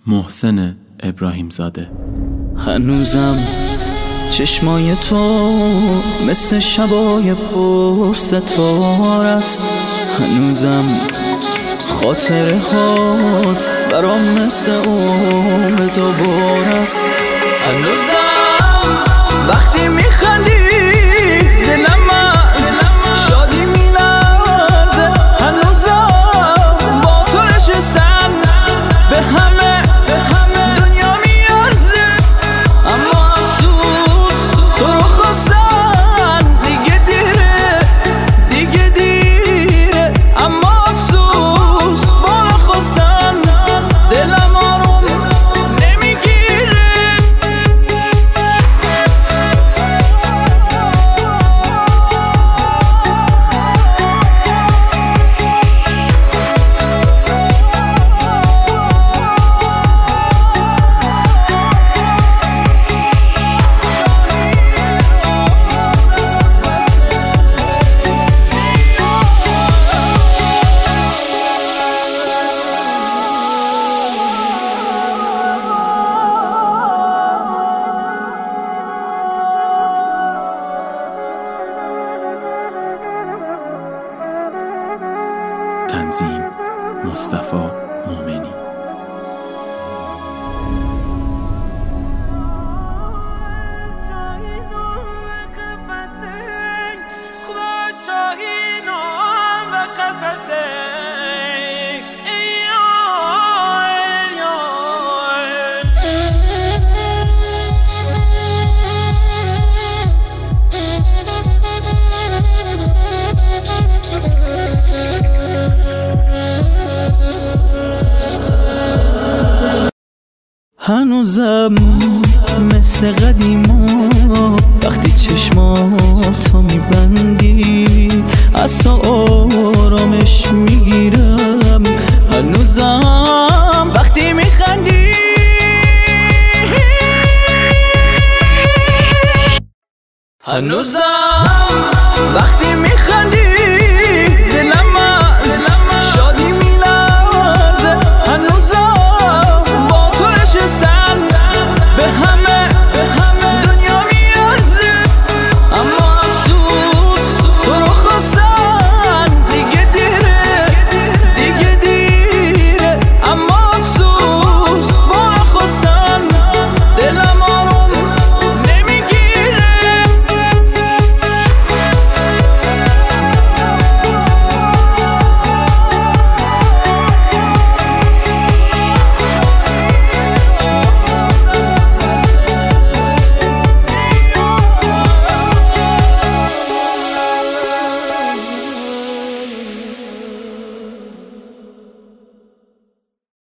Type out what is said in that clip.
محسن ابراهیم زاده. هنوزم چشمای تو مثل شبای پرستار است، هنوزم خاطره هات برام مثل عمر دوباره است، هنوزم وقتی میخندی دلم از شادی میلرزه، هنوزم با تو نشستم به همه دنیا میارزه، اما افسوس تو رو خواستن دیگه دیره، اما افسوس با نخواستن دلم آروم نمیگیره. تنظیم مصطفی مومنی. هنوزم مثل قدیما وقتی چشماتو میبندی از تو آرامش میگیرم، هنوزم وقتی میخندی هنوزم وقتی میخندی